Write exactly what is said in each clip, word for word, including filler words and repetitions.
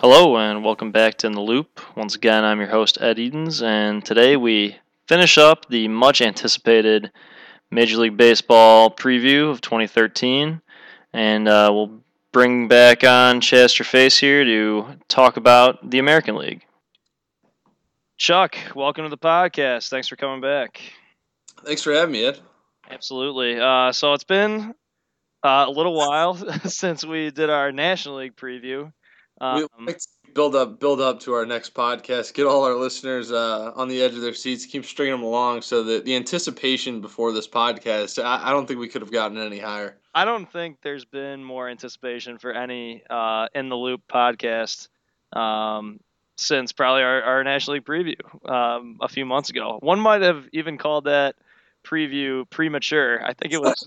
Hello and welcome back to In the Loop. Once again, I'm your host, Ed Edens, and today we finish up the much anticipated Major League Baseball preview of twenty thirteen, and uh, we'll bring back on Chester Face here to talk about the American League. Chuck, welcome to the podcast. Thanks for coming back. Thanks for having me, Ed. Absolutely. Uh, so it's been uh, a little while since we did our National League preview. We Um, like to build up, build up to our next podcast. Get all our listeners uh, on the edge of their seats. Keep stringing them along, so that the anticipation before this podcast, I, I don't think we could have gotten any higher. I don't think there's been more anticipation for any uh, In the Loop podcast um, since probably our, our National League preview um, a few months ago. One might have even called that preview premature. I think it was.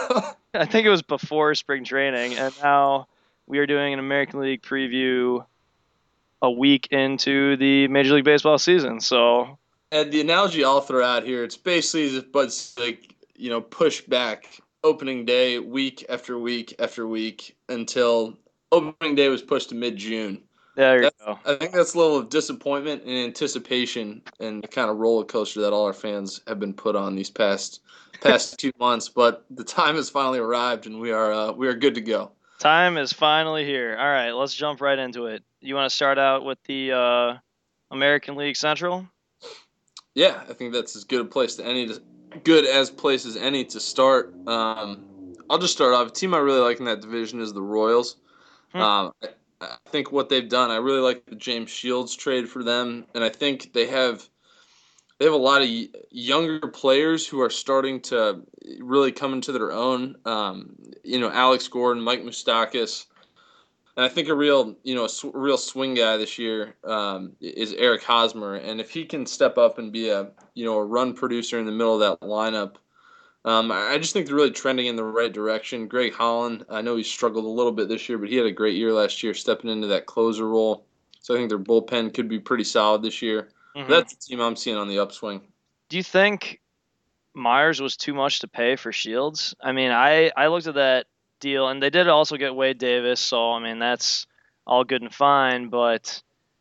I think it was before spring training, and now we are doing an American League preview a week into the Major League Baseball season. So, And the analogy I'll throw out here, it's basically, but it's like you know, push back opening day week after week after week until opening day was pushed to mid June. there you That's, go. I think that's a level of disappointment and anticipation and the kind of roller coaster that all our fans have been put on these past past two months. But the time has finally arrived, and we are uh, we are good to go. Time is finally here. All right, let's jump right into it. You want to start out with the uh, American League Central? Yeah, I think that's as good a place to any to, good as place as any to start. Um, I'll just start off. A team I really like in that division is the Royals. Hmm. Um, I, I think what they've done, I really like the James Shields trade for them, and I think they have they have a lot of younger players who are starting to really come into their own. Um, you know, Alex Gordon, Mike Moustakas, and I think a real, you know, a, sw- a real swing guy this year um, is Eric Hosmer, and if he can step up and be a, you know, a run producer in the middle of that lineup, um, I I just think they're really trending in the right direction. Greg Holland, I know he struggled a little bit this year, but he had a great year last year, stepping into that closer role. So I think their bullpen could be pretty solid this year. Mm-hmm. That's the team I'm seeing on the upswing. Do you think Myers was too much to pay for Shields? I mean, I, I looked at that deal, and they did also get Wade Davis, so, I mean, that's all good and fine, but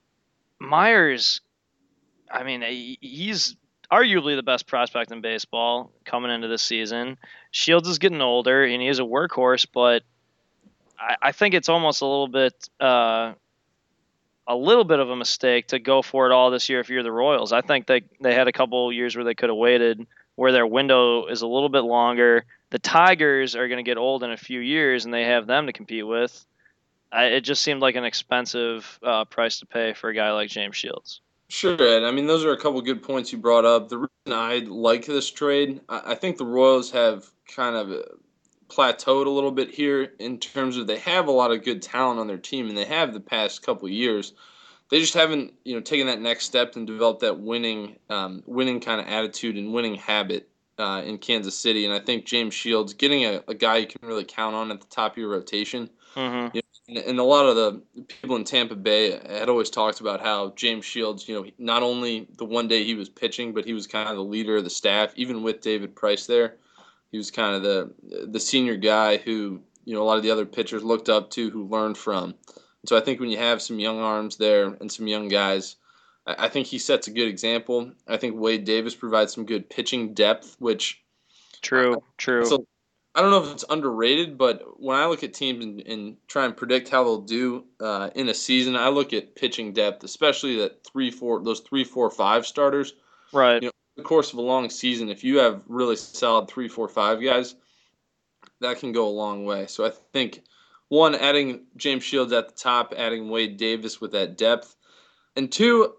Myers, I mean, he's arguably the best prospect in baseball coming into this season. Shields is getting older, and he is a workhorse, but I, I think it's almost a little bit uh, a little bit of a mistake to go for it all this year if you're the Royals. I think they they had a couple years where they could have waited, where their window is a little bit longer. The Tigers are going to get old in a few years, and they have them to compete with. I, it just seemed like an expensive uh, price to pay for a guy like James Shields. Sure, Ed. I mean, those are a couple good points you brought up. The reason I like this trade, I I think the Royals have kind of plateaued a little bit here in terms of they have a lot of good talent on their team, and they have the past couple years. They just haven't, you know, taken that next step and developed that winning, um, winning kind of attitude and winning habit uh, in Kansas City. And I think James Shields, getting a, a guy you can really count on at the top of your rotation, Mm-hmm. you know, and, and a lot of the people in Tampa Bay had always talked about how James Shields, you know, not only the one day he was pitching, but he was kind of the leader of the staff, even with David Price there. He was kind of the the senior guy who, you know, a lot of the other pitchers looked up to, who learned from. So I think when you have some young arms there and some young guys, I, I think he sets a good example. I think Wade Davis provides some good pitching depth, which True, I, true. so I don't know if it's underrated, but when I look at teams and, and try and predict how they'll do uh, in a season, I look at pitching depth, especially that three, four, those three, four, five starters. Right. You know, in the course of a long season, if you have really solid three, four, five guys, that can go a long way. So I think one, adding James Shields at the top, adding Wade Davis with that depth, and two,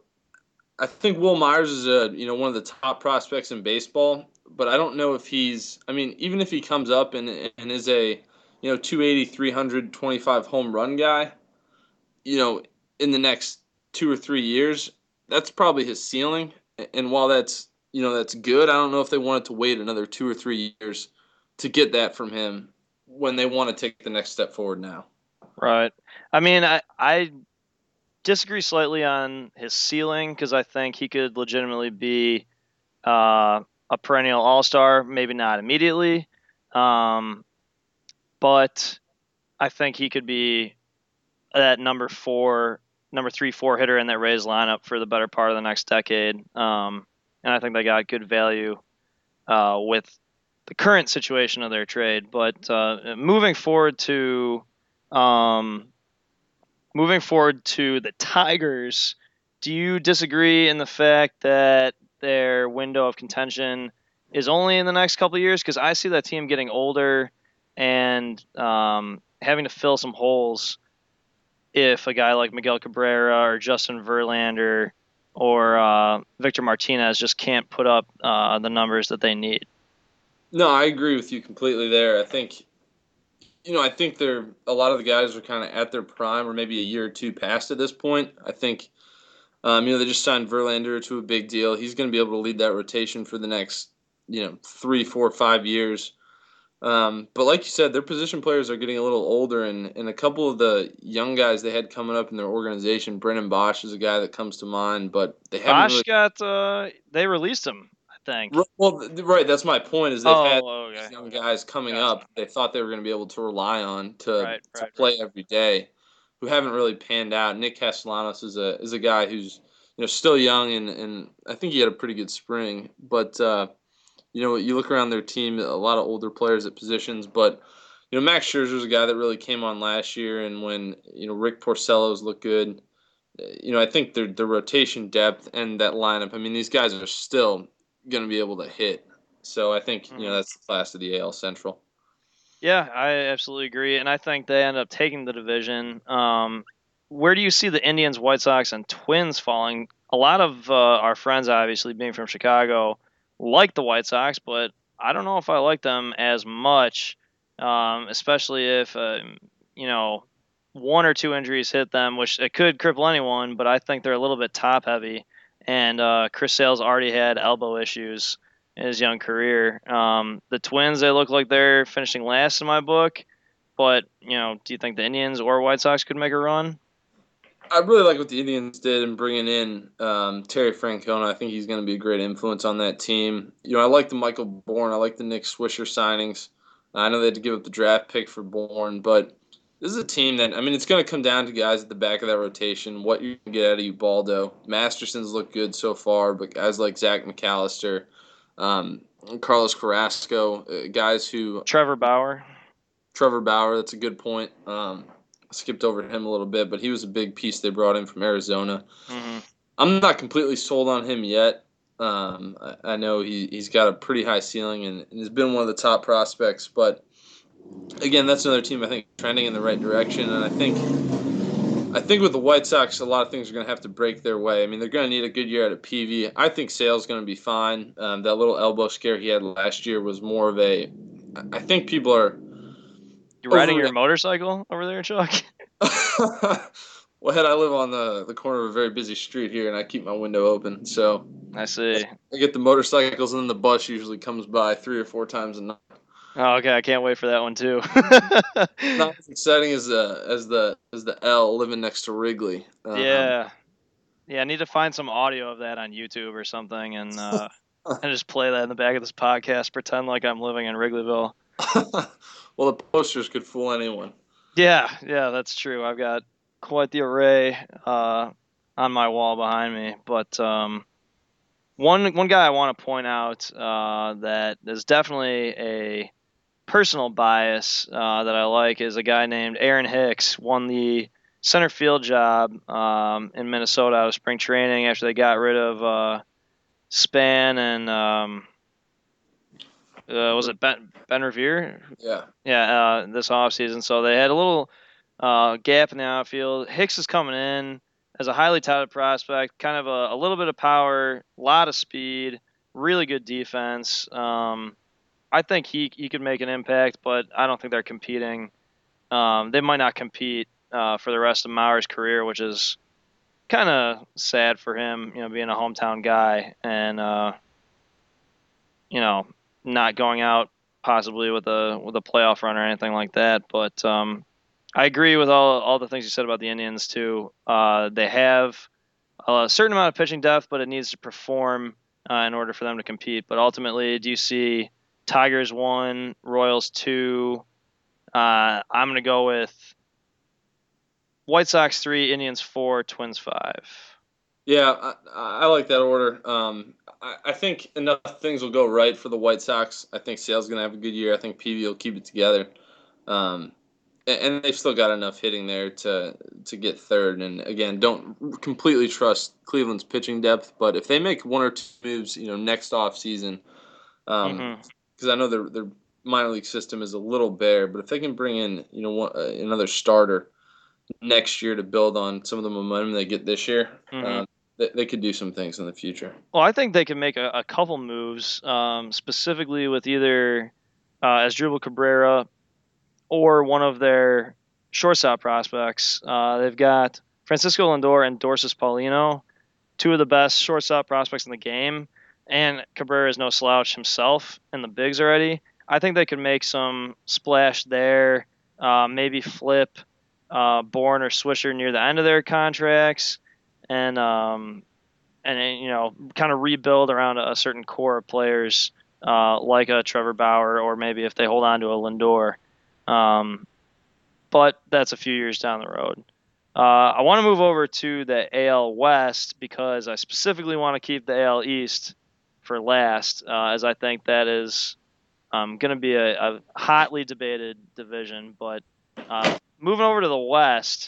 I think Will Myers is a you know one of the top prospects in baseball, but I don't know if he's. I mean, even if he comes up and and is a you know two eighty, three twenty-five home run guy, you know, in the next two or three years, that's probably his ceiling. And while that's you know that's good, I don't know if they wanted to wait another two or three years to get that from him when they want to take the next step forward now. Right. I mean, I I disagree slightly on his ceiling because I think he could legitimately be uh, a perennial all-star, maybe not immediately, um, but I think he could be that number four, number three, four hitter in that Rays lineup for the better part of the next decade. Um, and I think they got good value uh, with the current situation of their trade. But uh, moving forward to um, moving forward to the Tigers, do you disagree in the fact that their window of contention is only in the next couple of years? Because I see that team getting older and um, having to fill some holes if a guy like Miguel Cabrera or Justin Verlander or uh, Victor Martinez just can't put up uh, the numbers that they need. No, I agree with you completely there. I think, you know, I think they're a lot of the guys are kind of at their prime or maybe a year or two past at this point. I think, um, you know, they just signed Verlander to a big deal. He's going to be able to lead that rotation for the next, you know, three, four, five years. Um, but like you said, their position players are getting a little older, and, and a couple of the young guys they had coming up in their organization, Brennan Bosch is a guy that comes to mind, but they haven't Bosch really. got uh, they released him, I think. Well, right, that's my point. Is they've had Oh, okay. these young guys coming Gotcha. up they thought they were going to be able to rely on to, Right, to right, play right. every day, who haven't really panned out. Nick Castellanos is a is a guy who's you know still young, and, and I think he had a pretty good spring, but. Uh, You know, you look around their team, a lot of older players at positions, but you know, Max Scherzer's a guy that really came on last year, and when you know Rick Porcello's look good, you know, I think their the rotation depth and that lineup. I mean, these guys are still going to be able to hit. So I think you know Mm-hmm. that's the class of the A L Central. Yeah, I absolutely agree, and I think they end up taking the division. Um, where do you see the Indians, White Sox, and Twins falling? A lot of uh, our friends, obviously being from Chicago, like the White Sox, but I don't know if I like them as much, um, especially if uh, you know one or two injuries hit them, which it could cripple anyone. But I think they're a little bit top heavy, and uh, Chris Sale's already had elbow issues in his young career. Um, the Twins, they look like they're finishing last in my book. But, you know, do you think the Indians or White Sox could make a run? I really like what the Indians did in bringing in um, Terry Francona. I think he's going to be a great influence on that team. You know, I like the Michael Bourne. I like the Nick Swisher signings. I know they had to give up the draft pick for Bourne, but this is a team that, I mean, it's going to come down to guys at the back of that rotation, what you can get out of Ubaldo. Masterson's looked good so far, but guys like Zach McAllister, um, Carlos Carrasco, uh, guys who Trevor Bauer. Trevor Bauer, that's a good point. Um, I skipped over him a little bit, but he was a big piece they brought in from Arizona. Mm-hmm. I'm not completely sold on him yet. Um, I, I know he, he's got a pretty high ceiling and, and has been one of the top prospects, but again, that's another team I think trending in the right direction. And I think I think with the White Sox, a lot of things are going to have to break their way. I mean, they're going to need a good year out of P V. I think Sale's going to be fine. Um, that little elbow scare he had last year was more of a. I think people are. You riding your Overreact- motorcycle over there, Chuck? Well, head, I live on the, the corner of a very busy street here, and I keep my window open. So I see. I get the motorcycles, and then the bus usually comes by three or four times a night. Oh, okay, I can't wait for that one too. Not as exciting as the as the as the L living next to Wrigley. Um, Yeah. Yeah, I need to find some audio of that on YouTube or something and uh, and just play that in the back of this podcast, pretend like I'm living in Wrigleyville. well, the posters could fool anyone. Yeah, yeah, that's true. I've got quite the array uh, on my wall behind me. But um, one one guy I want to point out uh, that is definitely a personal bias uh, that I like is a guy named Aaron Hicks. Won the center field job um, in Minnesota out of spring training after they got rid of uh, Span and um, uh, was it Ben, Ben Revere? Yeah. Yeah, uh, this offseason. So they had a little uh, gap in the outfield. Hicks is coming in as a highly touted prospect, kind of a, a little bit of power, a lot of speed, really good defense. Um, I think he he could make an impact, but I don't think they're competing. Um, they might not compete uh, for the rest of Maurer's career, which is kind of sad for him, you know, being a hometown guy and uh, you know not going out possibly with a with a playoff run or anything like that. But um, I agree with all all the things you said about the Indians too. Uh, they have a certain amount of pitching depth, but it needs to perform uh, in order for them to compete. But ultimately, do you see Tigers one, Royals two? Uh, I'm going to go with White Sox three, Indians four, Twins five. Yeah, I, I like that order. Um, I, I think enough things will go right for the White Sox. I think Sale's going to have a good year. I think P V will keep it together. Um, and, and they've still got enough hitting there to to get third. And again, don't completely trust Cleveland's pitching depth, but if they make one or two moves, you know, next off season, um, Mm-hmm. because I know their their minor league system is a little bare, but if they can bring in, you know, one, uh, another starter next year to build on some of the momentum they get this year, Mm-hmm. um, they, they could do some things in the future. Well, I think they can make a, a couple moves, um, specifically with either uh, Asdrubal Cabrera or one of their shortstop prospects. Uh, they've got Francisco Lindor and Dorsis Paulino, two of the best shortstop prospects in the game, and Cabrera is no slouch himself in the bigs already. I think they could make some splash there, uh, maybe flip uh, Bourne or Swisher near the end of their contracts, and um, and you know kind of rebuild around a certain core of players uh, like a Trevor Bauer, or maybe if they hold on to a Lindor. Um, but that's a few years down the road. Uh, I want to move over to the A L West because I specifically want to keep the A L East for last, uh, as I think that is um, going to be a, a hotly debated division. But uh, moving over to the West,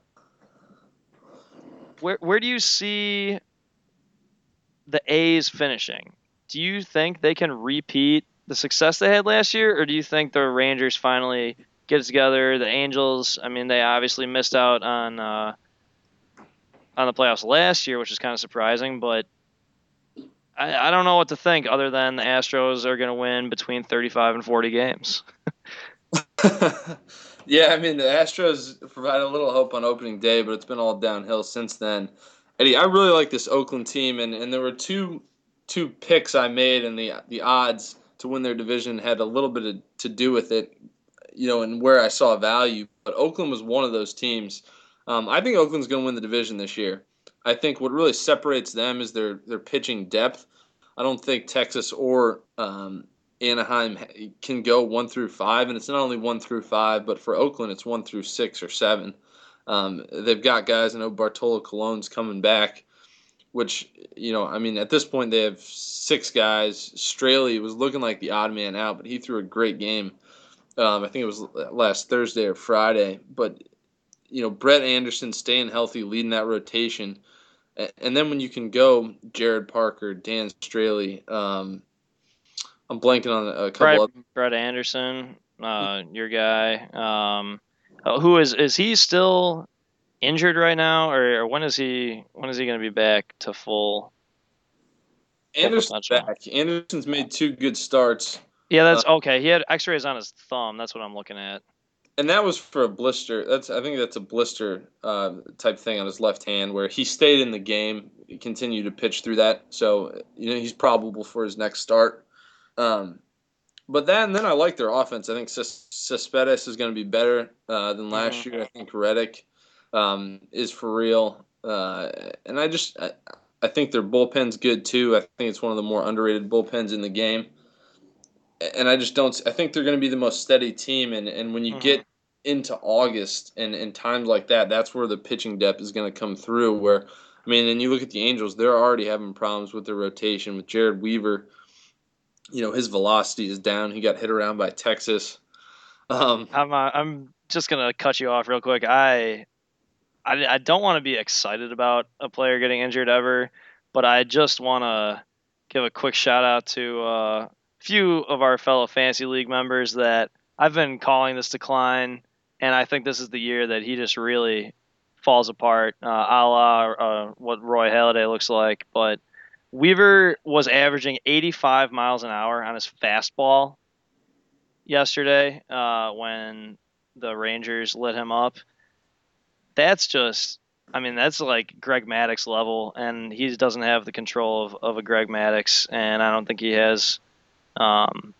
where where do you see the A's finishing? Do you think they can repeat the success they had last year, or do you think the Rangers finally get it together? The Angels, I mean, they obviously missed out on uh, on the playoffs last year, which is kind of surprising, but I, I don't know what to think other than the Astros are going to win between thirty-five and forty games. Yeah, I mean the Astros provided a little hope on opening day, but it's been all downhill since then. Eddie, I really like this Oakland team, and, and there were two two picks I made, and the the odds to win their division had a little bit of, to do with it, you know, and where I saw value. But Oakland was one of those teams. Um, I think Oakland's going to win the division this year. I think what really separates them is their their pitching depth. I don't think Texas or um, Anaheim can go one through five, and it's not only one through five, but for Oakland, it's one through six or seven. Um, they've got guys. I know Bartolo Colon's coming back, which, you know, I mean, at this point they have six guys. Straley was looking like the odd man out, but he threw a great game. Um, I think it was last Thursday or Friday. But, you know, Brett Anderson staying healthy, leading that rotation. And then when you can go Jared Parker, Dan Straley, um, I'm blanking on a couple Brett of Brett Anderson, uh, your guy, um, uh, who is is he still injured right now, or, or when is he when is he going to be back to full full Anderson's potential? back. Anderson's made two good starts, Yeah, uh, that's okay. He had X-rays on his thumb. That's what I'm looking at. and that was for a blister. That's I think that's a blister uh, type thing on his left hand where he stayed in the game, he continued to pitch through that. So you know he's probable for his next start. Um, but then then I like their offense. I think Cespedes is going to be better uh, than Hmm. last year. I think Reddick um, is for real, uh, and I just I, I think their bullpen's good too. I think it's one of the more underrated bullpens in the game. And I just don't. I think they're going to be the most steady team, and, and when you Hmm. get into August and, and times like that, that's where the pitching depth is going to come through. Where I mean, and you look at the Angels, they're already having problems with their rotation with Jared Weaver. You know, his velocity is down. He got hit around by Texas. Um, I'm uh, I'm just gonna cut you off real quick. I I, I don't want to be excited about a player getting injured ever, but I just want to give a quick shout out to uh, a few of our fellow fantasy league members that I've been calling this decline, and I think this is the year that he just really falls apart, uh, a la uh, what Roy Halladay looks like. But Weaver was averaging eighty-five miles an hour on his fastball yesterday uh, when the Rangers lit him up. That's just, I mean, that's like Greg Maddux level, and he doesn't have the control of, of a Greg Maddux, and I don't think he has, um,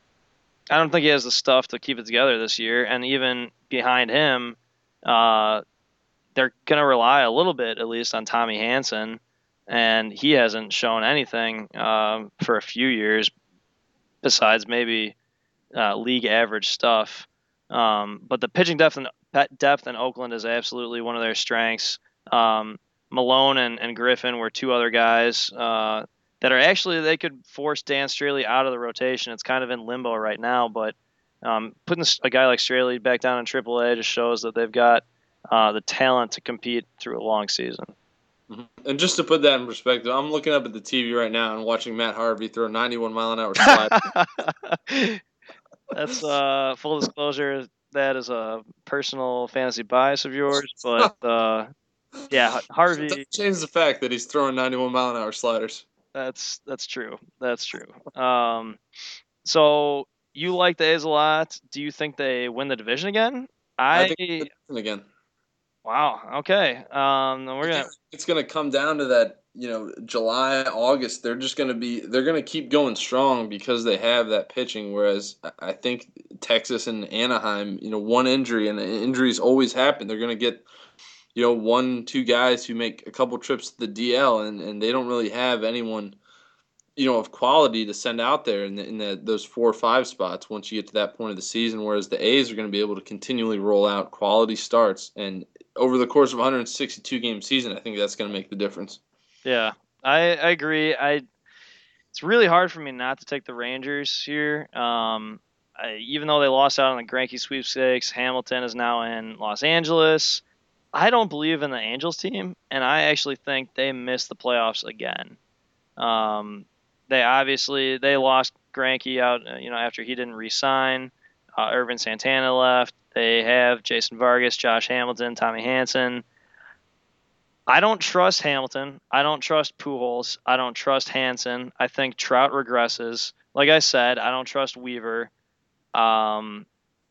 I don't think he has the stuff to keep it together this year. And even behind him, uh, they're gonna rely a little bit, at least, on Tommy Hanson, and he hasn't shown anything um, for a few years, besides maybe uh, league average stuff. Um, but the pitching depth in, depth in Oakland is absolutely one of their strengths. Um, Malone and, and Griffin were two other guys uh, that are actually, they could force Dan Straley out of the rotation. It's kind of in limbo right now, but um, putting a guy like Straley back down in triple A just shows that they've got uh, the talent to compete through a long season. Mm-hmm. And just to put that in perspective, I'm looking up at the T V right now and watching Matt Harvey throw a ninety-one mile an hour slide. That's uh, full disclosure. That is a personal fantasy bias of yours, but uh, yeah, Harvey. Doesn't change the fact that he's throwing ninety-one mile an hour sliders. That's that's true. That's true. Um, so you like the A's a lot. Do you think they win the division again? I, I think again. Wow. Okay. Um, we're gonna. It's gonna come down to that. You know, July, August. They're just gonna be. They're gonna keep going strong because they have that pitching. Whereas I think Texas and Anaheim, you know, one injury and injuries always happen. They're gonna get, you know, one, two guys who make a couple trips to the D L, and, and they don't really have anyone, you know, of quality to send out there in, the, in the, those four or five spots once you get to that point of the season. Whereas the A's are going to be able to continually roll out quality starts, and over the course of a one hundred sixty-two game season, I think that's going to make the difference. Yeah, I, I agree. I it's really hard for me not to take the Rangers here. Um, I, even though they lost out on the Greinke sweepstakes, Hamilton is now in Los Angeles. I don't believe in the Angels team, and I actually think they missed the playoffs again. Um, they obviously they lost Greinke out, uh, you know, after he didn't re-sign. Uh, Irvin Santana left. They have Jason Vargas, Josh Hamilton, Tommy Hanson. I don't trust Hamilton. I don't trust Pujols. I don't trust Hanson. I think Trout regresses. Like I said, I don't trust Weaver. Um,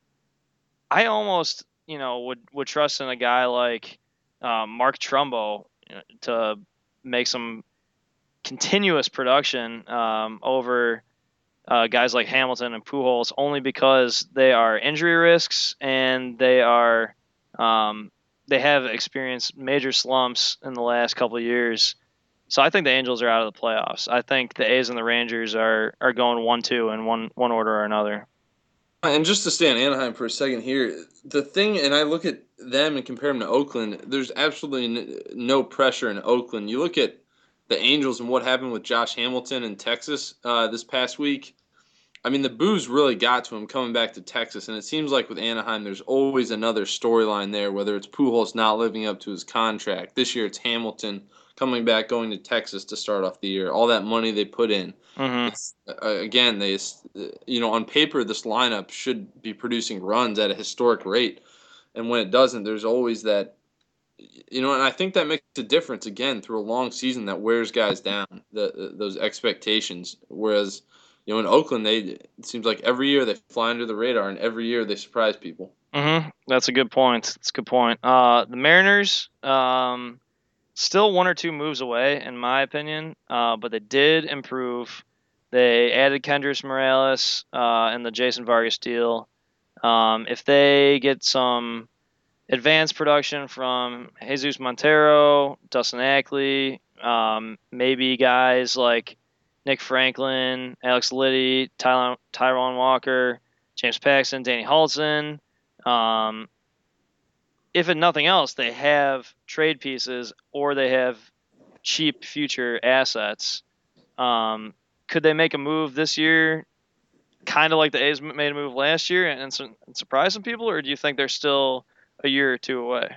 I almost, you know, would, would trust in a guy like uh, Mark Trumbo to make some continuous production um, over uh, guys like Hamilton and Pujols, only because they are injury risks and they are um, they have experienced major slumps in the last couple of years. So I think the Angels are out of the playoffs. I think the A's and the Rangers are are going one two in one one order or another. And just to stay on Anaheim for a second here, the thing, and I look at them and compare them to Oakland, there's absolutely no pressure in Oakland. You look at the Angels and what happened with Josh Hamilton in Texas uh, this past week. I mean, the boos really got to him coming back to Texas, and it seems like with Anaheim, there's always another storyline there, whether it's Pujols not living up to his contract. This year, it's Hamilton coming back, going to Texas to start off the year. All that money they put in. Mm-hmm. It's, uh, again, they, you know, on paper, this lineup should be producing runs at a historic rate, and when it doesn't, there's always that, you know, and I think that makes a difference again through a long season that wears guys down, the, those expectations. Whereas, you know, in Oakland, they it seems like every year they fly under the radar, and every year they surprise people. Mm-hmm. That's a good point. That's a good point. Uh, the Mariners, um, still one or two moves away, in my opinion, uh, but they did improve. They added Kendrys Morales uh, in the Jason Vargas deal. Um, if they get some advanced production from Jesus Montero, Dustin Ackley, um, maybe guys like Nick Franklin, Alex Liddy, Ty- Tyrone Walker, James Paxton, Danny Hultzen. Um, if in nothing else, they have trade pieces or they have cheap future assets. Um, could they make a move this year, kind of like the A's made a move last year, and, and, and surprise some people, or do you think they're still a year or two away?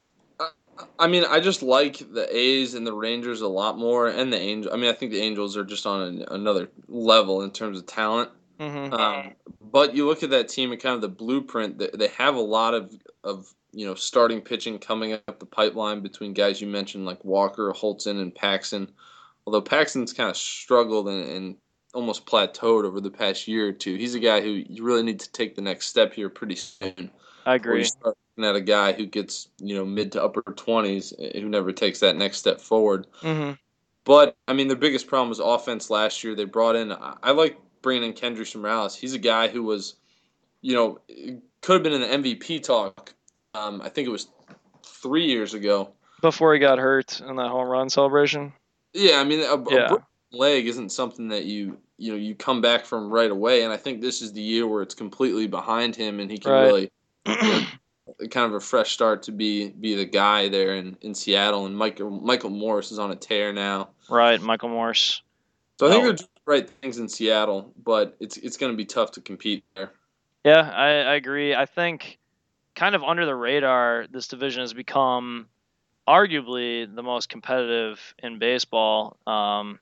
I mean, I just like the A's and the Rangers a lot more, and the Angels. I mean, I think the Angels are just on an, another level in terms of talent. Mm-hmm. Um, but you look at that team and kind of the blueprint. They, they have a lot of, of you know starting pitching coming up the pipeline between guys you mentioned like Walker, Holton, and Paxton. Although Paxton's kind of struggled and, and almost plateaued over the past year or two, he's a guy who you really need to take the next step here pretty soon. I Or agree. you start looking at a guy who gets you know mid to upper twenties who never takes that next step forward. Mm-hmm. But I mean, the biggest problem was offense last year. They brought in. I, I like bringing in Kendrys Morales. He's a guy who was, you know, could have been in the M V P talk. Um, I think it was three years ago. Before he got hurt in that home run celebration. Yeah, I mean, a, Yeah. a leg isn't something that you you know you come back from right away. And I think this is the year where it's completely behind him, and he can Right. really, you know, kind of a fresh start to be be the guy there in, in Seattle. And Michael Michael Morris is on a tear now, Right, Michael Morse. so I think Oh, they're doing the right things in Seattle, but it's it's going to be tough to compete there. yeah, I, I agree. I think kind of under the radar, this division has become arguably the most competitive in baseball. Um,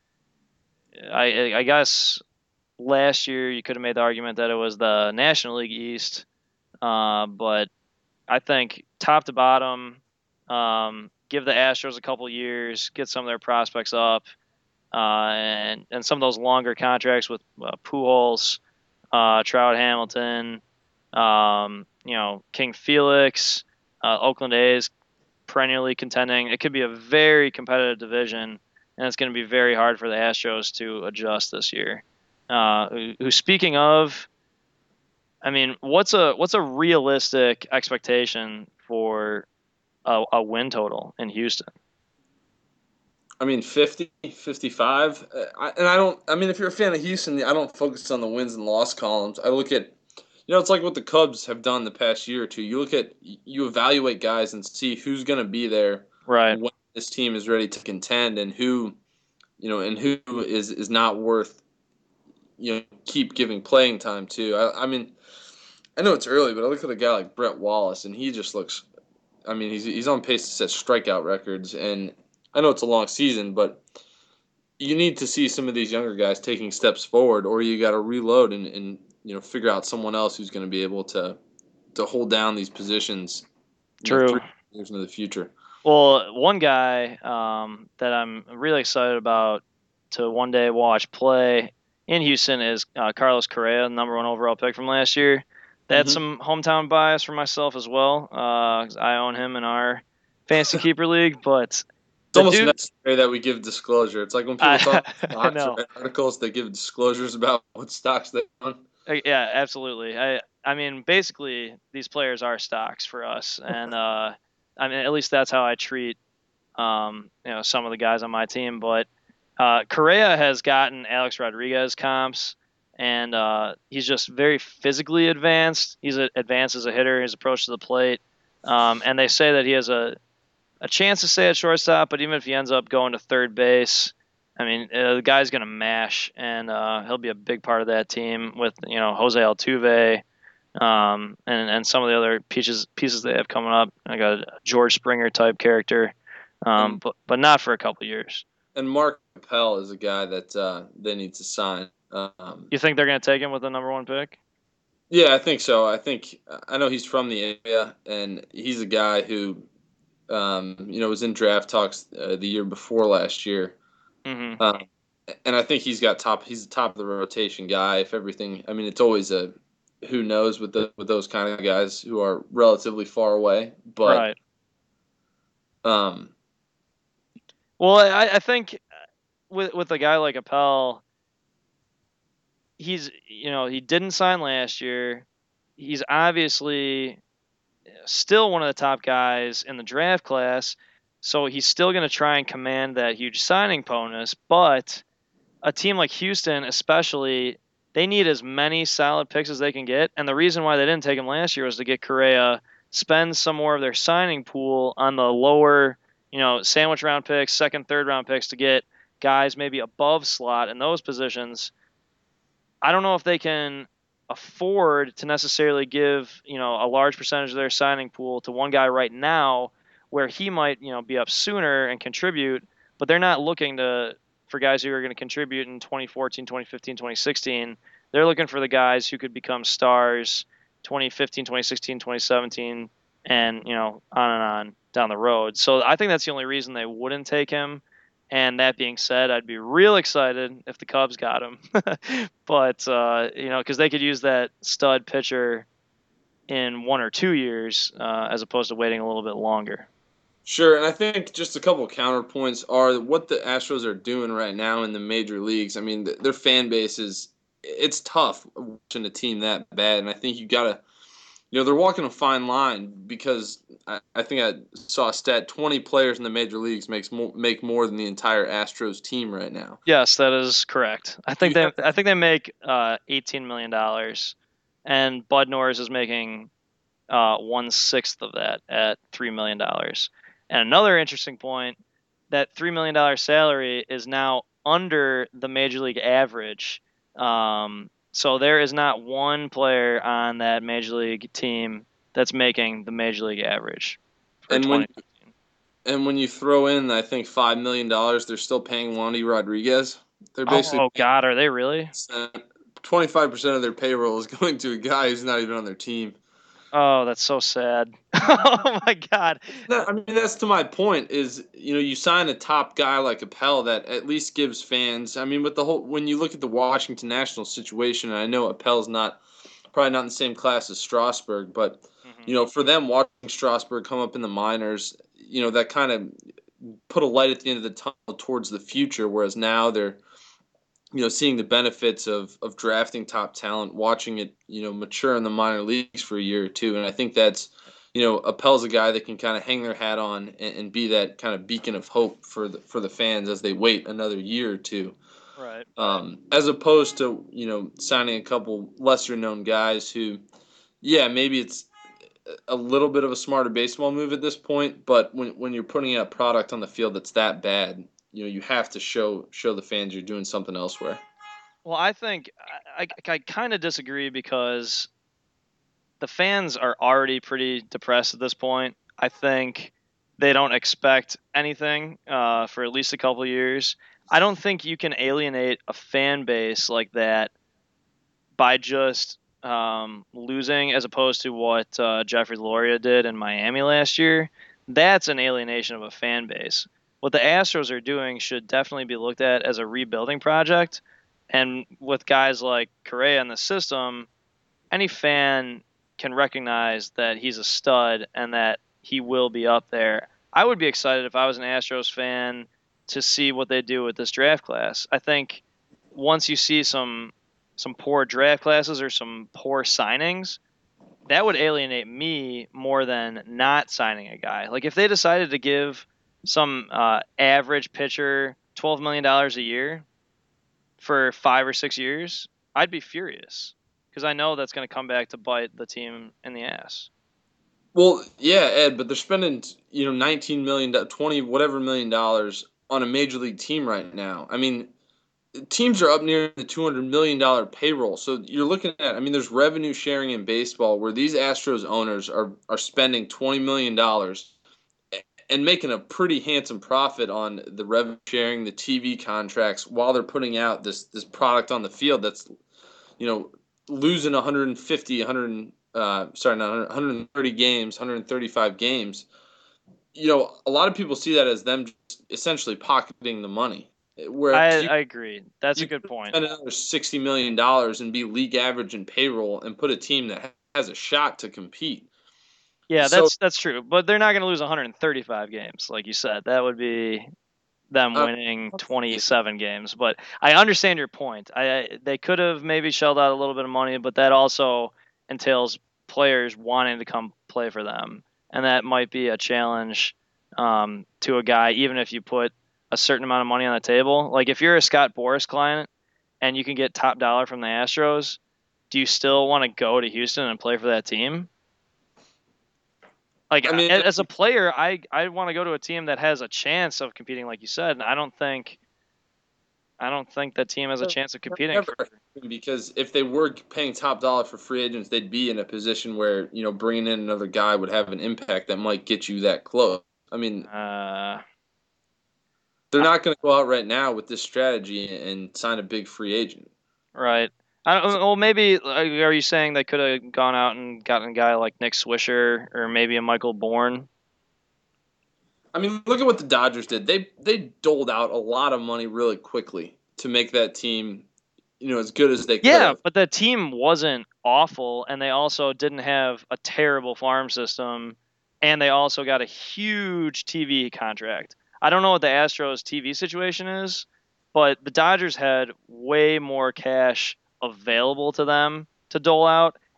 I, I guess last year you could have made the argument that it was the National League East, uh, but I think top to bottom, um, give the Astros a couple years, get some of their prospects up, uh, and and some of those longer contracts with uh, Pujols, uh, Trout, Hamilton, um, you know, King Felix, uh, Oakland A's perennially contending. It could be a very competitive division, and it's going to be very hard for the Astros to adjust this year. Uh, who, who, speaking of, I mean, what's a what's a realistic expectation for a, a win total in Houston? I mean, fifty, fifty-five. Uh, I, and I don't, I mean, if you're a fan of Houston, I don't focus on the wins and loss columns. I look at, you know, it's like what the Cubs have done the past year or two. You look at, you evaluate guys and see who's going to be there Right. when this team is ready to contend, and who, you know, and who is, is not worth, you know, keep giving playing time to. I, I mean, I know it's early, but I look at a guy like Brett Wallace, and he just looks, I mean, he's, he's on pace to set strikeout records. And I know it's a long season, but you need to see some of these younger guys taking steps forward, or you got to reload and, and you know figure out someone else who's going to be able to to hold down these positions. You know, True. three years into the future. Well, one guy um, that I'm really excited about to one day watch play in Houston is uh, Carlos Correa, number one overall pick from last year. That's Mm-hmm. some hometown bias for myself as well. Uh, 'cause I own him in our fantasy keeper league, but It's the almost dude, necessary that we give disclosure. It's like when people I, talk about I stocks or know, write articles, they give disclosures about what stocks they own. Uh, yeah, absolutely. I, I mean, basically, these players are stocks for us, and uh, I mean, at least that's how I treat um, you know, some of the guys on my team. But uh, Correa has gotten Alex Rodriguez comps, and uh, he's just very physically advanced. He's a, advanced as a hitter. His approach to the plate, um, and they say that he has a a chance to stay at shortstop. But even if he ends up going to third base, I mean, uh, the guy's gonna mash, and uh, he'll be a big part of that team with you know Jose Altuve. Um, and, and some of the other pieces pieces they have coming up, like a George Springer type character, um, And but but not for a couple years. and Mark Appel is a guy that uh, they need to sign. Um, You think they're going to take him with the number one pick? yeah, I think so. I think I know he's from the area, and he's a guy who um, you know was in draft talks uh, the year before last year. Mm-hmm. Um, and I think he's got top. He's the top of the rotation guy. If everything, I mean, it's always a who knows with the with those kind of guys who are relatively far away. But Right. um, Well, I, I think with with a guy like Appel, he's you know he didn't sign last year. He's obviously still one of the top guys in the draft class, so he's still going to try and command that huge signing bonus. But a team like Houston, especially, they need as many solid picks as they can get. And the reason why they didn't take him last year was to get Correa, spend some more of their signing pool on the lower, you know, sandwich round picks, second, third round picks to get guys maybe above slot in those positions. I don't know if they can afford to necessarily give, you know, a large percentage of their signing pool to one guy right now where he might, you know, be up sooner and contribute, but they're not looking to for guys who are going to contribute in twenty fourteen, twenty fifteen, twenty sixteen. They're looking for the guys who could become stars twenty fifteen, twenty sixteen, twenty seventeen and, you know, on and on down the road. So I think that's the only reason they wouldn't take him. And that being said, I'd be real excited if the Cubs got him. But, uh, you know, because they could use that stud pitcher in one or two years uh, as opposed to waiting a little bit longer. sure, and I think just a couple of counterpoints are what the Astros are doing right now in the major leagues. I mean, their fan base is it's tough watching a team that bad, and I think you gotta you know, they're walking a fine line because I, I think I saw a stat: twenty players in the major leagues makes more, make more than the entire Astros team right now. Yes, that is correct. I think You they have to, I think they make uh, eighteen million dollars, and Bud Norris is making uh, one sixth of that at three million dollars. And another interesting point, that three million dollar salary is now under the major league average. Um, so there is not one player on that major league team that's making the major league average for and when twenty fifteen. and when you throw in, I think five million dollars, they're still paying Wandy Rodriguez. They're basically Oh God, are they really? twenty-five percent of their payroll is going to a guy who's not even on their team. Oh, that's so sad. Oh my God. That, I mean, that's to my point. Is you know you sign a top guy like Appel that at least gives fans. I mean, with the whole when you look at the Washington Nationals situation, and I know Appel's not probably not in the same class as Strasburg, but Mhm. you know for them watching Strasburg come up in the minors, you know that kind of put a light at the end of the tunnel towards the future. Whereas now they're you know seeing the benefits of of drafting top talent, watching it you know mature in the minor leagues for a year or two, and I think that's you know Appel's a guy that can kind of hang their hat on and, and be that kind of beacon of hope for the for the fans as they wait another year or two, Right. um, as opposed to you know signing a couple lesser known guys who, yeah, maybe it's a little bit of a smarter baseball move at this point, but when when you're putting out product on the field that's that bad, you know you have to show show the fans you're doing something elsewhere. Well, I think I, I, I kind of disagree because the fans are already pretty depressed at this point. I think they don't expect anything uh, for at least a couple of years. I don't think you can alienate a fan base like that by just um, losing, as opposed to what uh, Jeffrey Loria did in Miami last year. That's an alienation of a fan base. What the Astros are doing should definitely be looked at as a rebuilding project. And with guys like Correa in the system, any fan can recognize that he's a stud and that he will be up there. I would be excited if I was an Astros fan to see what they do with this draft class. I think once you see some some poor draft classes or some poor signings, that would alienate me more than not signing a guy. Like if they decided to give some uh, average pitcher twelve million dollars a year for five or six years, I'd be furious because I know that's going to come back to bite the team in the ass. Well, yeah, Ed, but they're spending you know nineteen million, twenty whatever million dollars on a major league team right now. I mean, teams are up near the two hundred million dollar payroll. So you're looking at, I mean, there's revenue sharing in baseball where these Astros owners are are spending twenty million dollars and making a pretty handsome profit on the revenue sharing, the T V contracts, while they're putting out this this product on the field that's you know losing one hundred fifty, one hundred uh, sorry, not one hundred thirty games, one hundred thirty-five games. You know, a lot of people see that as them just essentially pocketing the money. Whereas I, you I agree. That's a you good could point. spend another sixty million dollars and be league average in payroll and put a team that has a shot to compete. Yeah, So, that's that's true. But they're not going to lose one hundred thirty-five games, like you said. That would be them uh, winning twenty-seven games. But I understand your point. I they could have maybe shelled out a little bit of money, but that also entails players wanting to come play for them, and that might be a challenge um, to a guy, even if you put a certain amount of money on the table. Like if you're a Scott Boras client and you can get top dollar from the Astros, do you still want to go to Houston and play for that team? Like I mean, as a player, I I want to go to a team that has a chance of competing, like you said. And I don't think I don't think that team has a chance of competing never for. because if they were paying top dollar for free agents, they'd be in a position where you know bringing in another guy would have an impact that might get you that close. I mean, Uh, they're not going to go out right now with this strategy and sign a big free agent. right. I don't, well, maybe are you saying they could have gone out and gotten a guy like Nick Swisher or maybe a Michael Bourne? I mean, look at what the Dodgers did. They they doled out a lot of money really quickly to make that team, you know, as good as they could Yeah, have. but the team wasn't awful, and they also didn't have a terrible farm system, and they also got a huge T V contract. I don't know what the Astros T V situation is, but the Dodgers had way more cash available to them to dole out,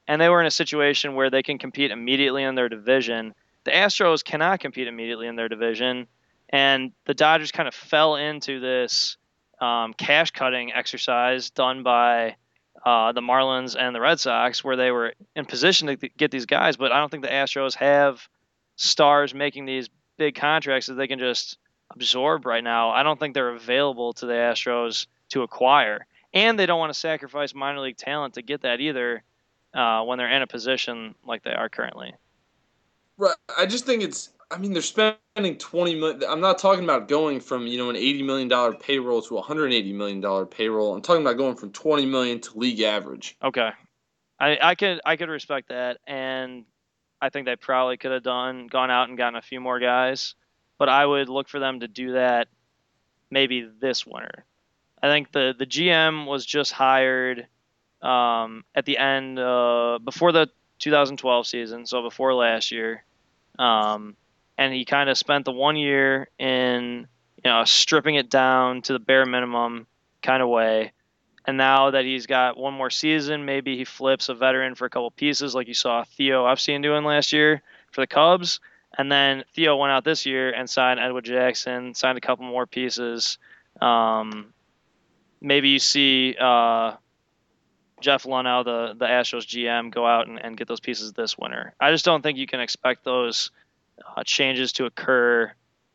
and they were in a situation where they can compete immediately in their division. The Astros cannot compete immediately in their division, and the Dodgers kind of fell into this um, cash cutting exercise done by uh, the Marlins and the Red Sox, where they were in position to th- get these guys, but I don't think the Astros have stars making these big contracts that they can just absorb right now. I don't think they're available to the Astros to acquire, and they don't want to sacrifice minor league talent to get that either uh, when they're in a position like they are currently. Right. I just think it's. I mean, they're spending twenty million. I'm not talking about going from you know an eighty million dollar payroll to a hundred eighty million dollar payroll. I'm talking about going from twenty million to league average. Okay, I, I could I could respect that, and I think they probably could have done gone out and gotten a few more guys, but I would look for them to do that maybe this winter. I think the the G M was just hired um, at the end uh, before the two thousand twelve season, so before last year, um, and he kind of spent the one year in you know stripping it down to the bare minimum kind of way. And now that he's got one more season, maybe he flips a veteran for a couple pieces, like you saw Theo Epstein doing last year for the Cubs. And then Theo went out this year and signed Edwin Jackson, signed a couple more pieces. Um, maybe you see uh, Jeff Luhnow, the the Astros G M, go out and, and get those pieces this winter. I just don't think you can expect those uh, changes to occur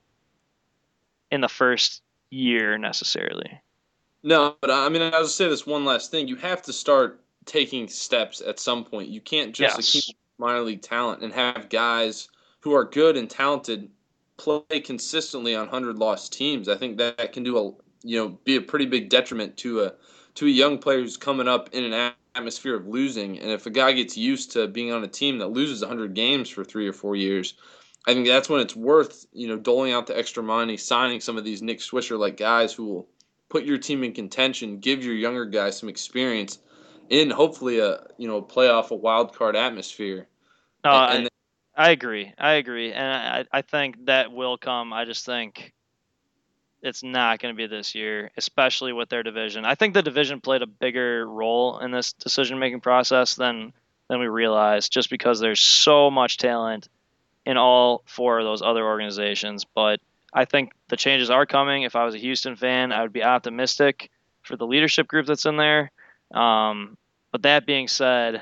in the first year necessarily. No, but I mean, I'll just say this one last thing. You have to start taking steps at some point. You can't just Yes. accumulate minor league talent and have guys who are good and talented play consistently on hundred loss teams. I think that can do a you know be a pretty big detriment to a to a young player who's coming up in an atmosphere of losing. And if a guy gets used to being on a team that loses one hundred games for three or four years, I think that's when it's worth you know doling out the extra money, signing some of these Nick Swisher like guys who will put your team in contention, give your younger guys some experience in hopefully a you know playoff, a wild card atmosphere. No, And, I and I agree. I agree, and I I think that will come. I just think it's not going to be this year, especially with their division. I think the division played a bigger role in this decision making process than than we realized, just because there's so much talent in all four of those other organizations. But I think the changes are coming. If I was a Houston fan, I would be optimistic for the leadership group that's in there. Um, but that being said,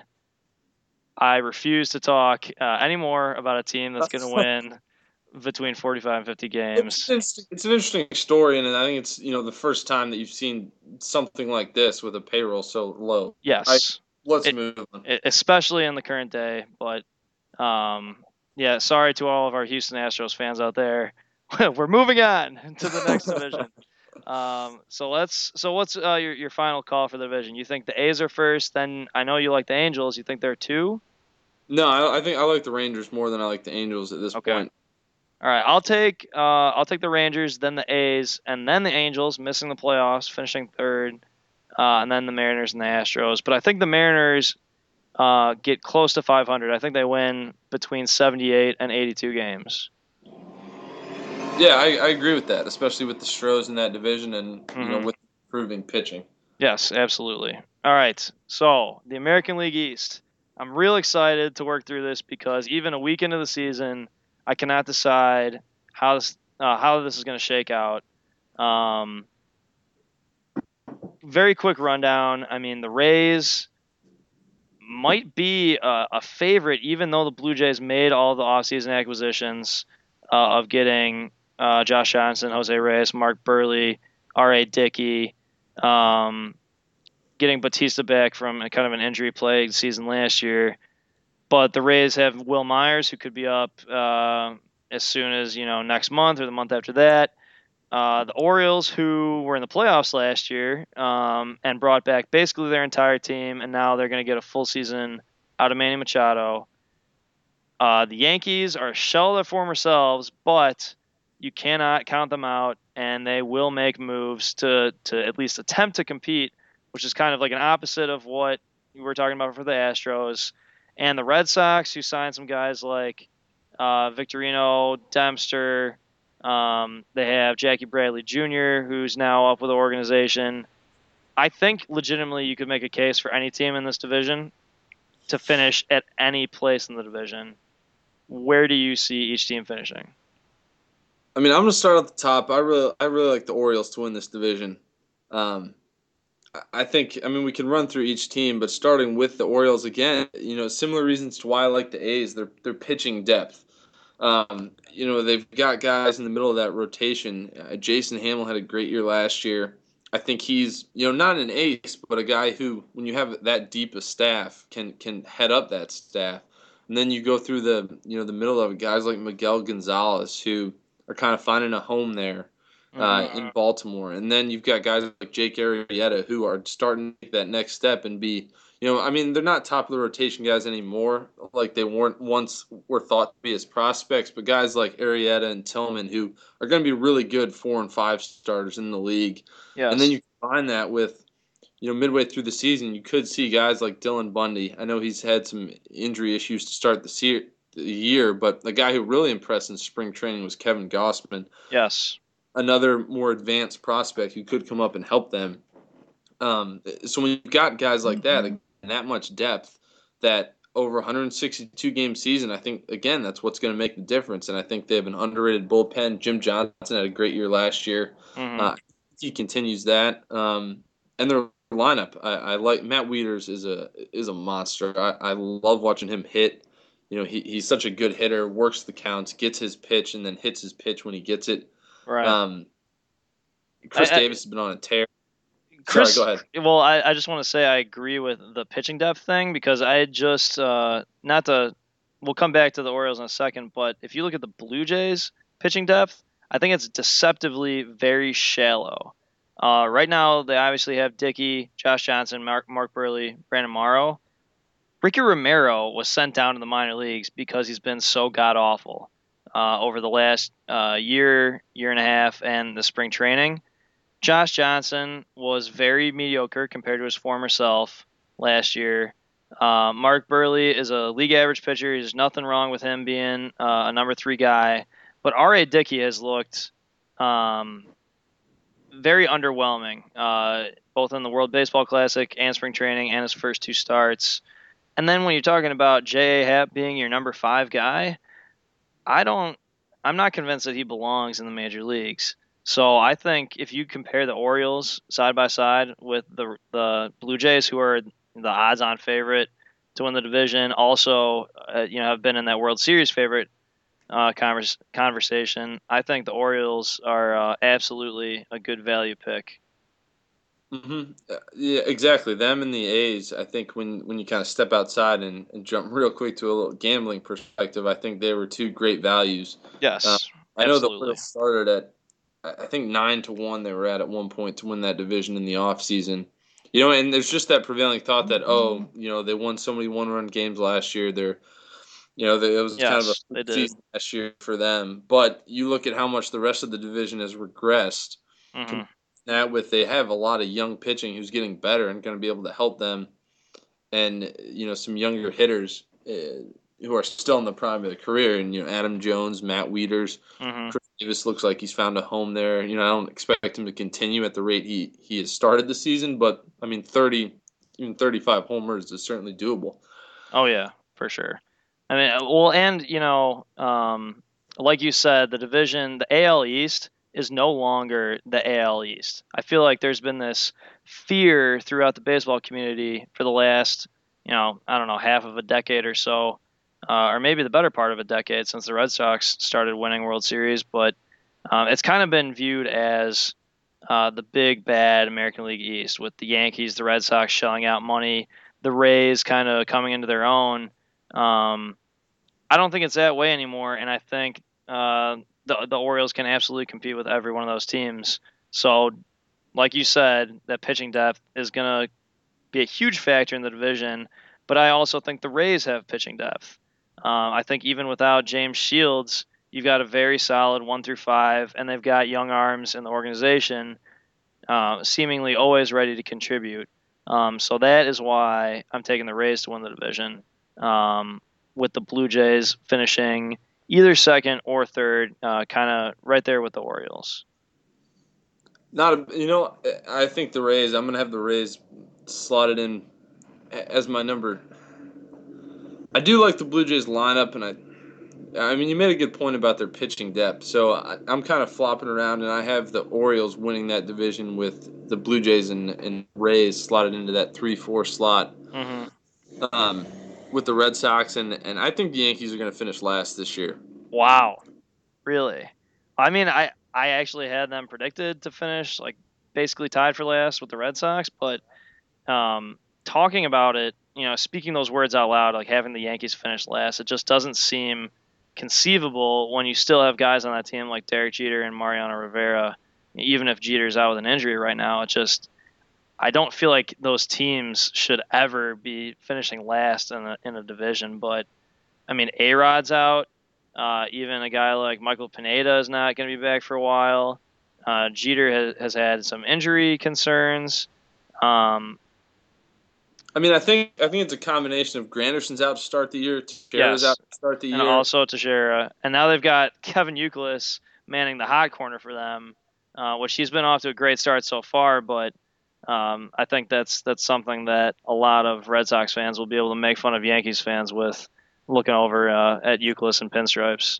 I refuse to talk uh, anymore about a team that's going to win between forty-five and fifty games. it's, it's an interesting story, and I think it's you know the first time that you've seen something like this with a payroll so low. I Yes, let's it, move on. it, especially in the current day. But um, yeah, sorry to all of our Houston Astros fans out there. We're moving on to the next division. Um, so let's. So what's uh, your your final call for the division? You think the A's are first? Then I know you like the Angels. You think they're two? No, I, I think I like the Rangers more than I like the Angels at this Okay. point. All right, I'll take uh, I'll take the Rangers, then the A's, and then the Angels, missing the playoffs, finishing third, uh, and then the Mariners and the Astros. But I think the Mariners uh, get close to five hundred. I think they win between seventy-eight and eighty-two games. Yeah, I, I agree with that, especially with the Stros in that division, and you know Mhm. with improving pitching. Yes, absolutely. All right, so the American League East. I'm real excited to work through this because even a week into the season, I cannot decide how this uh, how this is going to shake out. Um, very quick rundown. I mean, the Rays might be a, a favorite, even though the Blue Jays made all the offseason acquisitions uh, of getting uh, Josh Johnson, Jose Reyes, Mark Burley, R A. Dickey, um, getting Batista back from a kind of an injury-plagued season last year. But the Rays have Will Myers, who could be up uh, as soon as you know next month or the month after that. Uh, the Orioles, who were in the playoffs last year um, and brought back basically their entire team, and now they're going to get a full season out of Manny Machado. Uh, the Yankees are a shell of their former selves, but you cannot count them out, and they will make moves to to at least attempt to compete, which is kind of like an opposite of what we were talking about for the Astros. And the Red Sox, who signed some guys like uh, Victorino, Dempster. Um, they have Jackie Bradley Junior, who's now up with the organization. I think legitimately you could make a case for any team in this division. to finish at any place in the division, where do you see each team finishing? I mean, I'm gonna start at the top. I really, I really like the Orioles to win this division. Um, I think, I mean, we can run through each team, but starting with the Orioles again, you know, similar reasons to why I like the A's. They're they're pitching depth. Um, you know, they've got guys in the middle of that rotation. Uh, Jason Hamill had a great year last year. I think he's, you know, not an ace, but a guy who, when you have that deep a staff, can can head up that staff. And then you go through the, you know, the middle of it, guys like Miguel Gonzalez who are kind of finding a home there uh, Mm-hmm. in Baltimore. And then you've got guys like Jake Arrieta who are starting to take that next step and be, you know, I mean, they're not top of the rotation guys anymore, like they weren't once were thought to be as prospects. But guys like Arrieta and Tillman, who are going to be really good four and five starters in the league, and then Yes. you combine that with, you know, midway through the season, you could see guys like Dylan Bundy. I know he's had some injury issues to start the year, but the guy who really impressed in spring training was Kevin Gossman, Yes. another more advanced prospect who could come up and help them. Um, so when you've got guys like that and that much depth, that over one hundred sixty-two game season, I think again that's what's going to make the difference. And I think they have an underrated bullpen. Jim Johnson had a great year last year. Mm-hmm. Uh, he continues that, um, and their lineup. I, I like Matt Wieters is a is a monster. I, I love watching him hit. You know, he, he's such a good hitter. Works the counts, gets his pitch, and then hits his pitch when he gets it. Right. Um, I, Chris I, Davis has been on a tear. Sorry, go Chris, ahead. well, I, I just want to say I agree with the pitching depth thing because I just, uh, not to, we'll come back to the Orioles in a second, but if you look at the Blue Jays pitching depth, I think it's deceptively very shallow. Uh, right now, they obviously have Dickey, Josh Johnson, Mark, Mark Burley, Brandon Morrow. Ricky Romero was sent down to the minor leagues because he's been so god awful uh, over the last uh, year, year and a half, and the spring training. Josh Johnson was very mediocre compared to his former self last year. Uh, Mark Burley is a league average pitcher. There's nothing wrong with him being uh, a number three guy. But R A. Dickey has looked um, very underwhelming, uh, both in the World Baseball Classic and spring training and his first two starts. And then when you're talking about J A. Happ being your number five guy, I don't. I'm not convinced that he belongs in the major leagues. So I think if you compare the Orioles side by side with the the Blue Jays, who are the odds-on favorite to win the division, also uh, you know have been in that World Series favorite uh, converse, conversation, I think the Orioles are uh, absolutely a good value pick. Mm-hmm. Uh, yeah, exactly. Them and the A's. I think when, when you kind of step outside and, and jump real quick to a little gambling perspective, I think they were two great values. Uh, Yes, I know the absolutely. Orioles started at, I I think nine to one. They were at at one point to win that division in the off season. You know, and there's just that prevailing thought that oh, you know, they won so many one run games last year. They're, you know, they, it was kind of a Yes, they did. season last year for them. But you look at how much the rest of the division has regressed Hmm. that with they have a lot of young pitching who's getting better and going to be able to help them, and you know some younger hitters uh, who are still in the prime of their career, and you know Adam Jones, Matt Wieters, Hmm. Chris Davis looks like he's found a home there. You know I don't expect him to continue at the rate he he has started the season, but I mean thirty, even thirty-five homers is certainly doable. Oh yeah, for sure. I mean, uh, well, and you know, um, like you said, the division, the A L East is no longer the A L East. I feel like there's been this fear throughout the baseball community for the last, you know, I don't know, half of a decade or so, uh, or maybe the better part of a decade since the Red Sox started winning World Series. But um, it's kind of been viewed as uh, the big bad American League East with the Yankees, the Red Sox shelling out money, the Rays kind of coming into their own. Um, I don't think it's that way anymore, and I think uh, the the Orioles can absolutely compete with every one of those teams. So, like you said, that pitching depth is going to be a huge factor in the division. But I also think the Rays have pitching depth. Um, I think even without James Shields, you've got a very solid one through five, and they've got young arms in the organization, uh, seemingly always ready to contribute. Um, so that is why I'm taking the Rays to win the division, um, with the Blue Jays finishing either second or third, uh, kind of right there with the Orioles. Not a, you know I think the Rays. I'm gonna have the Rays slotted in as my number I do like the Blue Jays lineup, and I I mean, you made a good point about their pitching depth. So I, I'm kind of flopping around, and I have the Orioles winning that division with the Blue Jays and, and Rays slotted into that three four slot Mm-hmm. um, with the Red Sox, and, and I think the Yankees are going to finish last this year. Wow, really? I mean, I I actually had them predicted to finish like basically tied for last with the Red Sox, but um, talking about it, you know, speaking those words out loud, like having the Yankees finish last, it just doesn't seem conceivable when you still have guys on that team like Derek Jeter and Mariano Rivera. Even if Jeter's out with an injury right now, it just I don't feel like those teams should ever be finishing last in a in a division. But I mean, A Rod's out. Uh, even a guy like Michael Pineda is not going to be back for a while. Uh, Jeter has, has had some injury concerns. Um, I mean, I think I think it's a combination of Granderson's out to start the year, Teixeira's yes, out to start the and year. also Teixeira, and now they've got Kevin Youkilis manning the hot corner for them, uh, which he's been off to a great start so far. But um, I think that's that's something that a lot of Red Sox fans will be able to make fun of Yankees fans with, looking over uh, at Youkilis and pinstripes.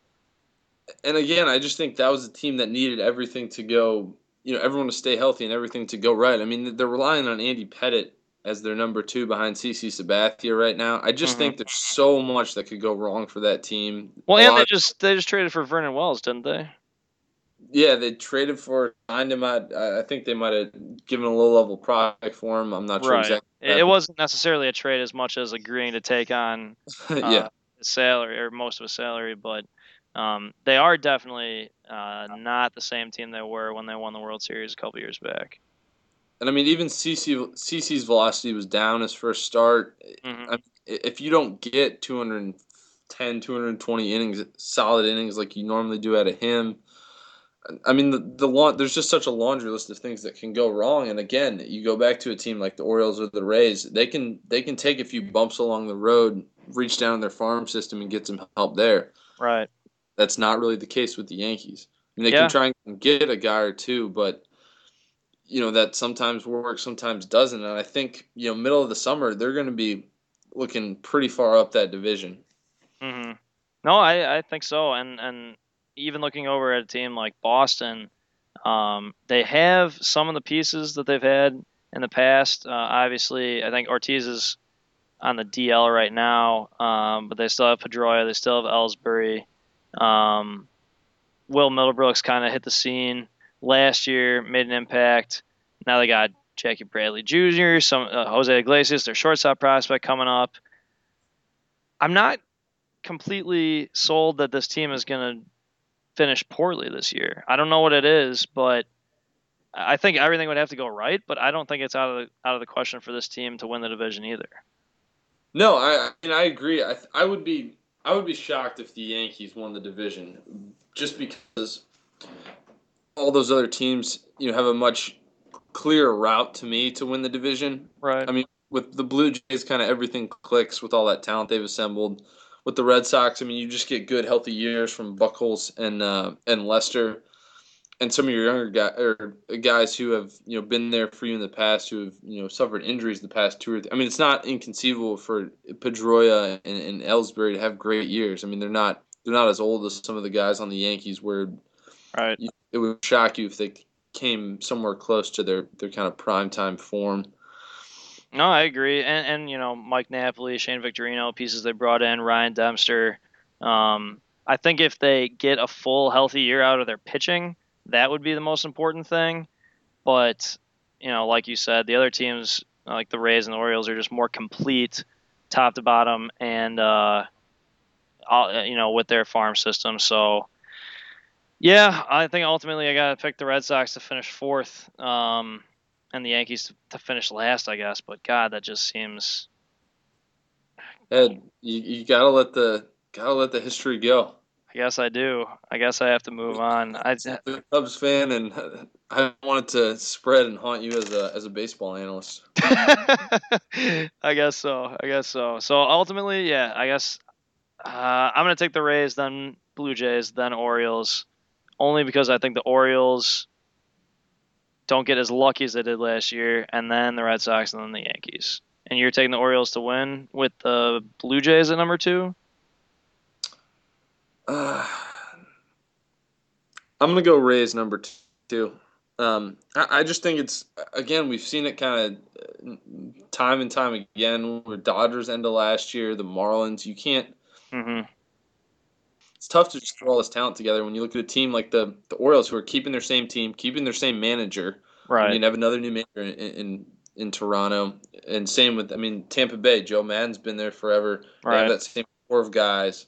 And again, I just think that was a team that needed everything to go, you know, everyone to stay healthy and everything to go right. I mean, they're relying on Andy Pettitte as their number two behind CeCe Sabathia right now. I just Mm-hmm. think there's so much that could go wrong for that team. Well, A and lot they of, just they just traded for Vernon Wells, didn't they? yeah, they traded for, signed him at, I think they might have given a low level product for him. I'm not sure Right. exactly. It it wasn't necessarily a trade as much as agreeing to take on uh, Yeah. his salary or most of his salary, but um, they are definitely uh, not the same team they were when they won the World Series a couple years back. And I mean, even CeCe, CeCe's velocity was down his first start. Hmm. I mean, if you don't get two hundred ten, two hundred twenty innings, solid innings like you normally do out of him, I mean, the, the laun- there's just such a laundry list of things that can go wrong. And again, you go back to a team like the Orioles or the Rays, they can they can take a few bumps along the road, reach down in their farm system and get some help there. Right. That's not really the case with the Yankees. I mean, they can Yeah. try and get a guy or two, but you know that sometimes works, sometimes doesn't. And I think you know, middle of the summer, they're going to be looking pretty far up that division. Hmm. No, I, I think so. And and even looking over at a team like Boston, um, they have some of the pieces that they've had in the past. Uh, obviously, I think Ortiz is on the D L right now, um, but they still have Pedroia, they still have Ellsbury. Um, Will Middlebrooks kind of hit the scene last year, made an impact. Now they got Jackie Bradley Junior, some uh, Jose Iglesias, their shortstop prospect coming up. I'm not completely sold that this team is going to finish poorly this year. I don't know what it is, but I think everything would have to go right. But I don't think it's out of the out of the question for this team to win the division either. No, I, I mean I agree. I I would be I would be shocked if the Yankees won the division, just because all those other teams you know have a much clearer route to me to win the division. Right. I mean, with the Blue Jays, kind of everything clicks with all that talent they've assembled. With the Red Sox, I mean, you just get good, healthy years from Buchholz and uh, and Lester, and some of your younger guys or guys who have you know been there for you in the past, who have you know suffered injuries the past two or three. I mean, it's not inconceivable for Pedroia and, and Ellsbury to have great years. I mean, they're not they're not as old as some of the guys on the Yankees, where Right. you, it would shock you if they came somewhere close to their their kind of prime time form. No, I agree. And and you know, Mike Napoli, Shane Victorino, pieces they brought in, Ryan Dempster. Um, I think if they get a full healthy year out of their pitching, that would be the most important thing. But you know, like you said, the other teams like the Rays and the Orioles are just more complete, top to bottom, and uh, all, you know, with their farm system. So yeah, I think ultimately I got to pick the Red Sox to finish fourth, um, and the Yankees to, to finish last, I guess. But God, that just seems. Ed, you, you gotta let the gotta let the history go. I guess I do. I guess I have to move on. I, I'm a Cubs fan, and I want it to spread and haunt you as a as a baseball analyst. I guess so. I guess so. So ultimately, yeah, I guess uh, I'm gonna take the Rays, then Blue Jays, then Orioles, only because I think the Orioles don't get as lucky as they did last year, and then the Red Sox, and then the Yankees. And you're taking the Orioles to win with the Blue Jays at number two? Uh, I'm gonna go Rays number t- two. Um, I, I just think it's again we've seen it kind of time and time again. With Dodgers end of last year, the Marlins. You can't. Mm-hmm. It's tough to just throw all this talent together when you look at a team like the the Orioles, who are keeping their same team, keeping their same manager. I Right. mean, have another new manager in, in in Toronto, and same with I mean Tampa Bay. Joe Madden's been there forever. They have Right. that same core of guys.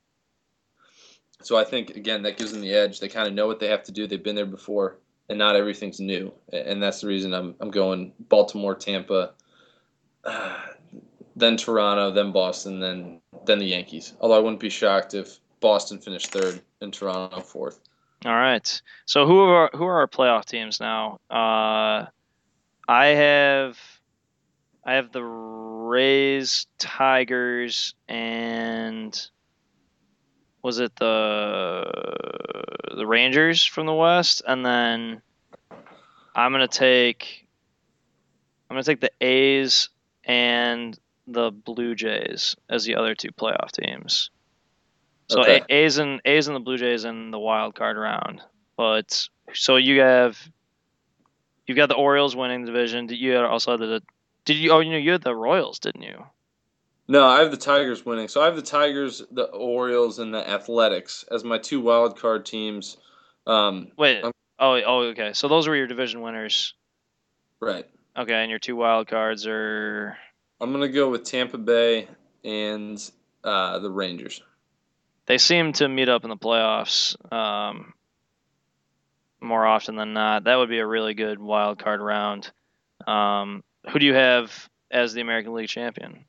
So I think again that gives them the edge. They kind of know what they have to do. They've been there before, and not everything's new. And that's the reason I'm I'm going Baltimore, Tampa, uh, then Toronto, then Boston, then then the Yankees. Although I wouldn't be shocked if Boston finished third and Toronto fourth. All right. So who are who are our playoff teams now? Uh, I have I have the Rays, Tigers, and was it the the Rangers from the West? And then I'm gonna take I'm gonna take the A's and the Blue Jays as the other two playoff teams. So Okay. A- A's and A's and the Blue Jays in the wild card round. But so you have you've got the Orioles winning the division. Did you also had the did you oh you know you had the Royals, didn't you? No, I have the Tigers winning. So I have the Tigers, the Orioles, and the Athletics as my two wild card teams. Um, Wait. I'm, Oh oh okay. So those were your division winners. right. Okay, and your two wild cards are I'm gonna go with Tampa Bay and uh, the Rangers. they seem to meet up in the playoffs um, more often than not. That would be a really good wild card round. Um, who do you have as the American League champion?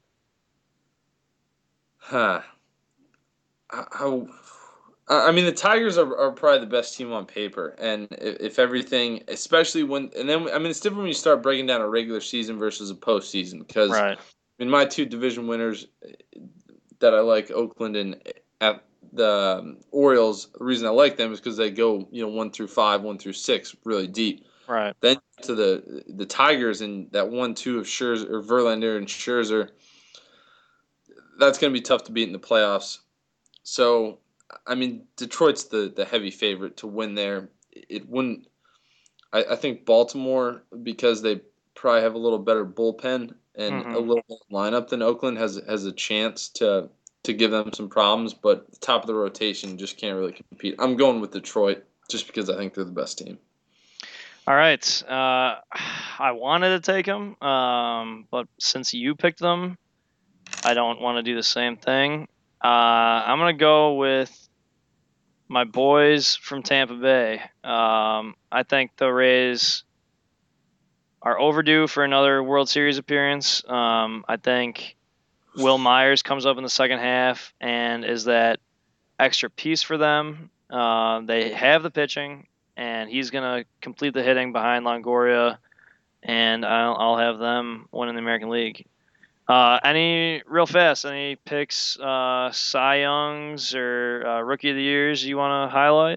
Huh. How? I mean, the Tigers are, are probably the best team on paper, and if, if everything, especially when, and then I mean, it's different when you start breaking down a regular season versus a postseason. Because Right. I mean, my two division winners that I like, Oakland and at the um, Orioles. The reason I like them is because they go, you know, one through five, one through six, really deep. Right. Then to the the Tigers and that one two of Scherzer or Verlander and Scherzer, that's going to be tough to beat in the playoffs. So, I mean, Detroit's the, the heavy favorite to win there. It wouldn't. I, I think Baltimore, because they probably have a little better bullpen and a Mm-hmm. little better lineup than Oakland, has has a chance to to give them some problems. But the top of the rotation just can't really compete. I'm going with Detroit just because I think they're the best team. All right. Uh, I wanted to take them, um, but since you picked them, I don't want to do the same thing. Uh, I'm gonna go with my boys from Tampa Bay. Um, I think the Rays are overdue for another World Series appearance. Um, I think Will Myers comes up in the second half and is that extra piece for them. Uh, they have the pitching, and he's gonna complete the hitting behind Longoria, and I'll, I'll have them winning the American League. Uh, any real fast? Any picks, uh, Cy Youngs or uh, Rookie of the Years you want to highlight?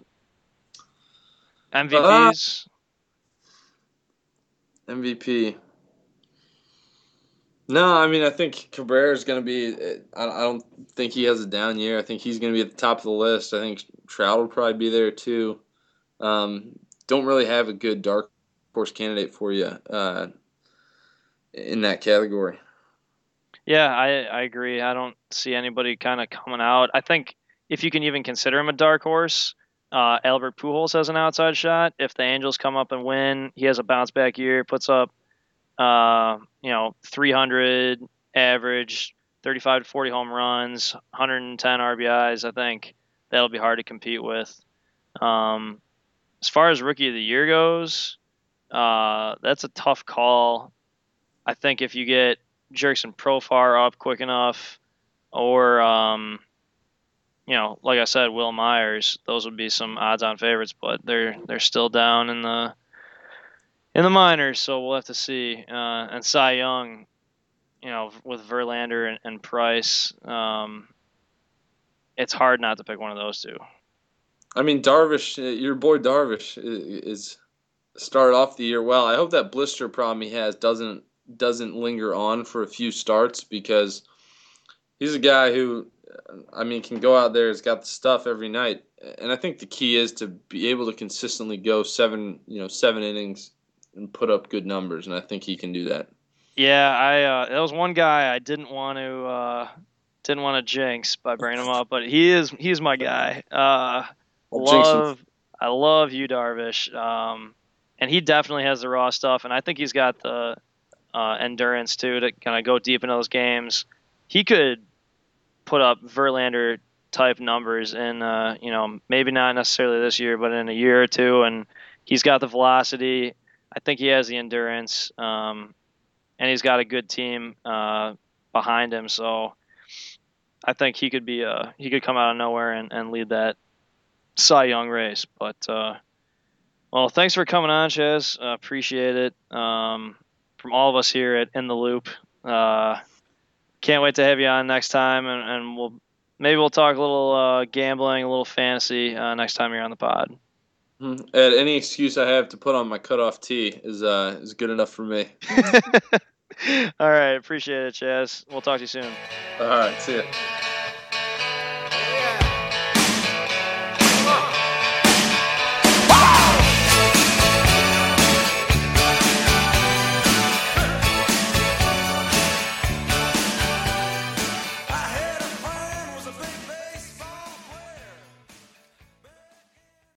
Uh, M V Ps? M V P. No, I mean I think Cabrera is going to be. I I don't think he has a down year. I think he's going to be at the top of the list. I think Trout will probably be there too. Um, don't really have a good dark horse candidate for you uh, in that category. Yeah, I I agree. I don't see anybody kind of coming out. I think if you can even consider him a dark horse, uh, Albert Pujols has an outside shot. If the Angels come up and win, he has a bounce back year, puts up, uh, you know, three hundred average, thirty-five to forty home runs, one hundred ten R B Is. I think that'll be hard to compete with. Um, as far as Rookie of the Year goes, uh, that's a tough call. I think if you get Jerkson Profar up quick enough, or um, you know, like I said, Will Myers, those would be some odds-on favorites, but they're they're still down in the in the minors, so we'll have to see. Uh, and Cy Young, you know, with Verlander and, and Price, um, it's hard not to pick one of those two. I mean Darvish, uh, your boy Darvish is started off the year well. I hope that blister problem he has doesn't doesn't linger on for a few starts because he's a guy who, I mean, can go out there, has got the stuff every night. And I think the key is to be able to consistently go seven, you know, seven innings and put up good numbers. And I think he can do that. Yeah, I uh, that was one guy I didn't want to uh, didn't want to jinx by bringing him up, but he is he's my guy. Uh, I'll jinx him. love I love you, Darvish, um, and he definitely has the raw stuff, and I think he's got the uh, endurance too to kind of go deep into those games. He could put up Verlander type numbers in, uh, you know, maybe not necessarily this year, but in a year or two, and he's got the velocity. I think he has the endurance. Um, and he's got a good team uh, behind him. So I think he could be a he could come out of nowhere and, and lead that Cy Young race. But uh, well, thanks for coming on, Chaz. Uh, appreciate it. Um, from all of us here at In the Loop, uh, can't wait to have you on next time, and, and we'll maybe we'll talk a little uh, gambling, a little fantasy uh, next time you're on the pod. Mm-hmm. Ed, any excuse I have to put on my cutoff tee is uh is good enough for me. All right, appreciate it, Chaz. We'll talk to you soon. All right, see ya.